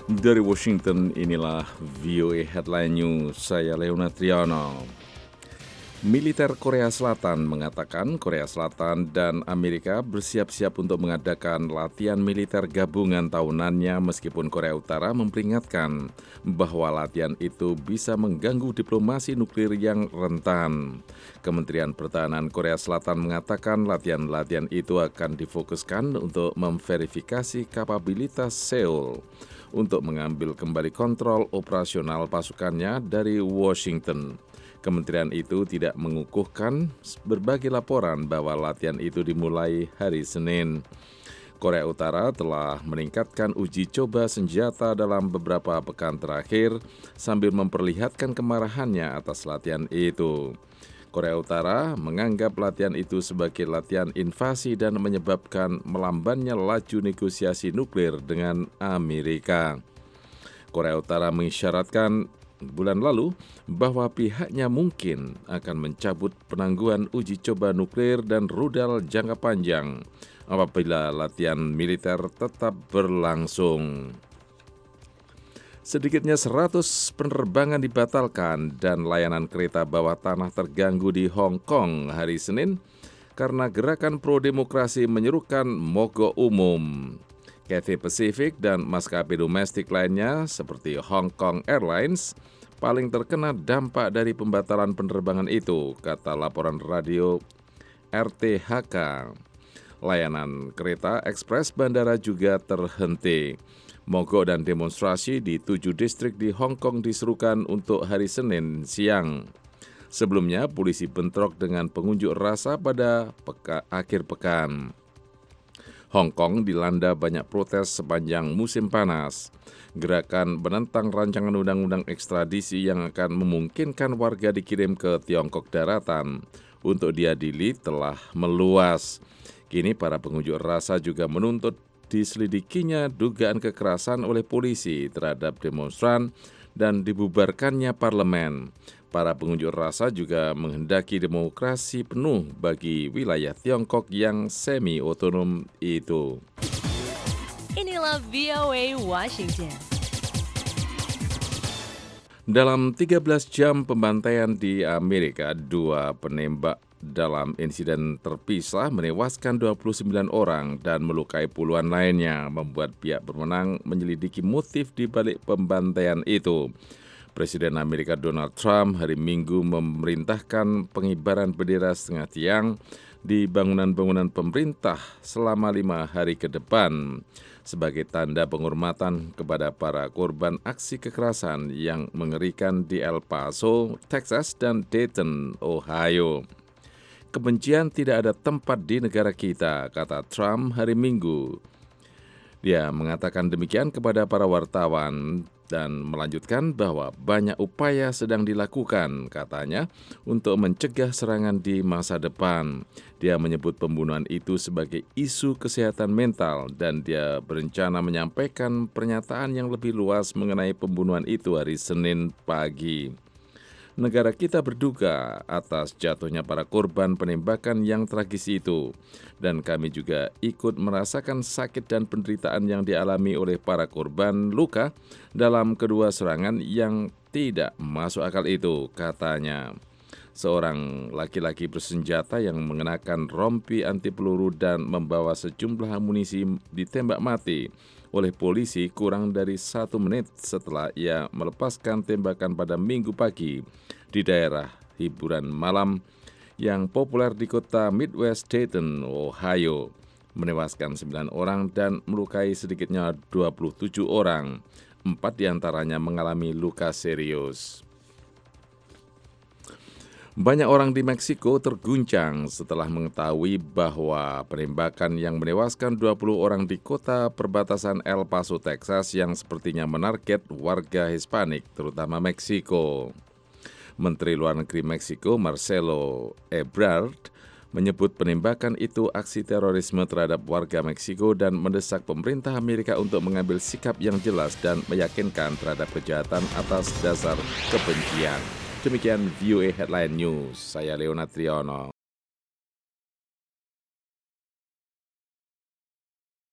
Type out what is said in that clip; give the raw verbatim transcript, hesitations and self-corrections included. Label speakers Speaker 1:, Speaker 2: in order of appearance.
Speaker 1: Dari Washington, inilah V O A Headline News, saya Leona Triano. Militer Korea Selatan mengatakan Korea Selatan dan Amerika bersiap-siap untuk mengadakan latihan militer gabungan tahunannya meskipun Korea Utara memperingatkan bahwa latihan itu bisa mengganggu diplomasi nuklir yang rentan. Kementerian Pertahanan Korea Selatan mengatakan latihan-latihan itu akan difokuskan untuk memverifikasi kapabilitas Seoul untuk mengambil kembali kontrol operasional pasukannya dari Washington. Kementerian itu tidak mengukuhkan berbagai laporan bahwa latihan itu dimulai hari Senin. Korea Utara telah meningkatkan uji coba senjata dalam beberapa pekan terakhir sambil memperlihatkan kemarahannya atas latihan itu. Korea Utara menganggap latihan itu sebagai latihan invasi dan menyebabkan melambannya laju negosiasi nuklir dengan Amerika. Korea Utara mengisyaratkan bulan lalu bahwa pihaknya mungkin akan mencabut penangguhan uji coba nuklir dan rudal jangka panjang apabila latihan militer tetap berlangsung. Sedikitnya seratus penerbangan dibatalkan dan layanan kereta bawah tanah terganggu di Hong Kong hari Senin karena gerakan pro-demokrasi menyerukan mogok umum. Cathay Pacific dan maskapai domestik lainnya seperti Hong Kong Airlines paling terkena dampak dari pembatalan penerbangan itu, kata laporan radio R T H K. Layanan kereta ekspres bandara juga terhenti. Mogok dan demonstrasi di tujuh distrik di Hong Kong diserukan untuk hari Senin siang. Sebelumnya, polisi bentrok dengan pengunjuk rasa pada peka, akhir pekan. Hong Kong dilanda banyak protes sepanjang musim panas. Gerakan menentang rancangan undang-undang ekstradisi yang akan memungkinkan warga dikirim ke Tiongkok daratan untuk diadili telah meluas. Kini para pengunjuk rasa juga menuntut diselidikinya dugaan kekerasan oleh polisi terhadap demonstran dan dibubarkannya parlemen. Para pengunjuk rasa juga menghendaki demokrasi penuh bagi wilayah Tiongkok yang semi-otonom itu.
Speaker 2: Inilah V O A Washington.
Speaker 1: Dalam tiga belas jam pembantaian di Amerika, dua penembak dalam insiden terpisah menewaskan dua puluh sembilan orang dan melukai puluhan lainnya, membuat pihak berwenang menyelidiki motif di balik pembantaian itu. Presiden Amerika Donald Trump hari Minggu memerintahkan pengibaran bendera setengah tiang di bangunan-bangunan pemerintah selama lima hari ke depan sebagai tanda penghormatan kepada para korban aksi kekerasan yang mengerikan di El Paso, Texas, dan Dayton, Ohio. Kebencian tidak ada tempat di negara kita, kata Trump hari Minggu. Dia mengatakan demikian kepada para wartawan dan melanjutkan bahwa banyak upaya sedang dilakukan, katanya, untuk mencegah serangan di masa depan. Dia menyebut pembunuhan itu sebagai isu kesehatan mental dan dia berencana menyampaikan pernyataan yang lebih luas mengenai pembunuhan itu hari Senin pagi. Negara kita berduka atas jatuhnya para korban penembakan yang tragis itu. Dan kami juga ikut merasakan sakit dan penderitaan yang dialami oleh para korban luka dalam kedua serangan yang tidak masuk akal itu, katanya. Seorang laki-laki bersenjata yang mengenakan rompi anti peluru dan membawa sejumlah amunisi ditembak mati oleh polisi kurang dari satu menit setelah ia melepaskan tembakan pada Minggu pagi di daerah hiburan malam yang populer di kota Midwest Dayton, Ohio, menewaskan sembilan orang dan melukai sedikitnya dua puluh tujuh orang. Empat diantaranya mengalami luka serius. Banyak orang di Meksiko terguncang setelah mengetahui bahwa penembakan yang menewaskan dua puluh orang di kota perbatasan El Paso, Texas yang sepertinya menarget warga Hispanik, terutama Meksiko. Menteri Luar Negeri Meksiko Marcelo Ebrard menyebut penembakan itu aksi terorisme terhadap warga Meksiko dan mendesak pemerintah Amerika untuk mengambil sikap yang jelas dan meyakinkan terhadap kejahatan atas dasar kebencian. Demikian V O A Headline News, saya Leona Triano.